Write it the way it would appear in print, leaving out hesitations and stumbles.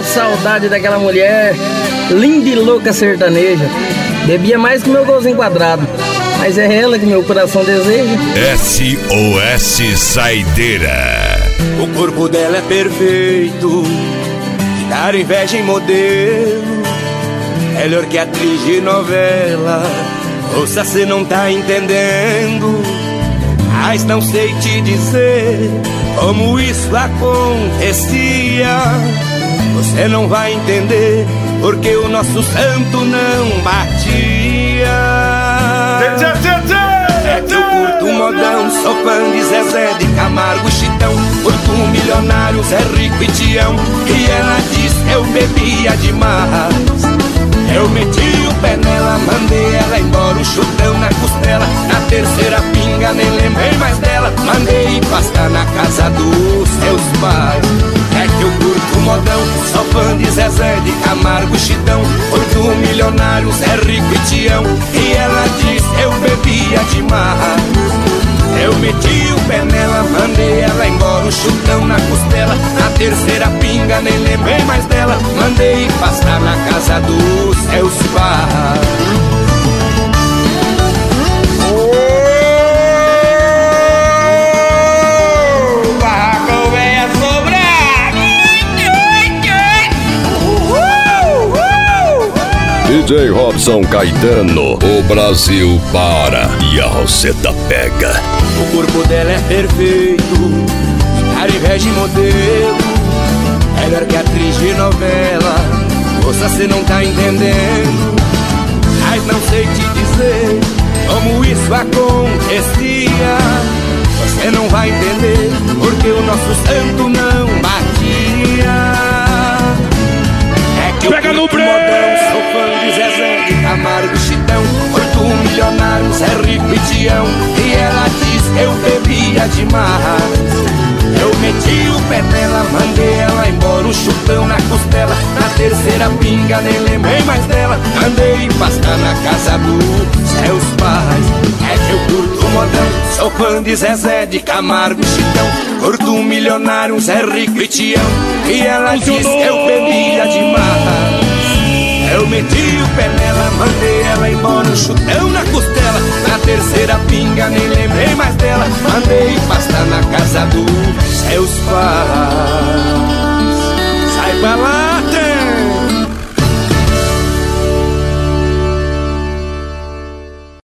saudade daquela mulher linda e louca sertaneja. Bebia mais que meu golzinho quadrado, mas é ela que meu coração deseja. SOS Saideira. O corpo dela é perfeito, que dar inveja em modelo. Melhor que atriz de novela. Ouça, cê não tá entendendo, mas não sei te dizer como isso acontecia. Você não vai entender, porque o nosso santo não batia. É que eu curto modão, sou fã de Zezé, de Camargo, Chitão. Curto um milionário, Zé Rico e Tião. E ela diz que eu bebia demais. Eu meti o pé nela, mandei ela embora, um chutão na costela. Na terceira pinga nem lembrei mais dela, mandei pastar na casa dos seus pais. É que eu curto modão, sou fã de Zezé, de Camargo, Chitão. Curto um milionário, Zé Rico e Tião. E ela diz que eu bebia demais. Eu meti o pé nela, mandei ela embora, um chutão na costela. Na terceira pinga nem lembrei mais dela, mandei pastar na casa dos seus pais. DJ Robson Caetano, o Brasil para e a Roseta pega. O corpo dela é perfeito, cara inveja e modelo. Melhor que atriz de novela. Moça, cê não tá entendendo, mas não sei te dizer como isso acontecia. Você não vai entender, porque o nosso santo não batia. É que eu pega no modão, sou fã de Zezé, de Camargo, Chitão. Curto um milionário, Zé Rico e Tião. E ela diz que eu bebia demais. Eu meti o pé nela, mandei ela embora, um chutão na costela. Na terceira pinga nem lembrei mais dela, mandei pastar na casa dos seus pais. É que eu curto modão, sou fã de Zezé, de Camargo, Chitão. Curto um milionário, um Zé Rico e Tião. E ela diz que eu bebia demais. Eu meti o pé nela, mandei ela embora, um chutão na costela. Na terceira pinga nem lembrei mais dela, mandei pastar na casa dos seus pais. Sai pra lá,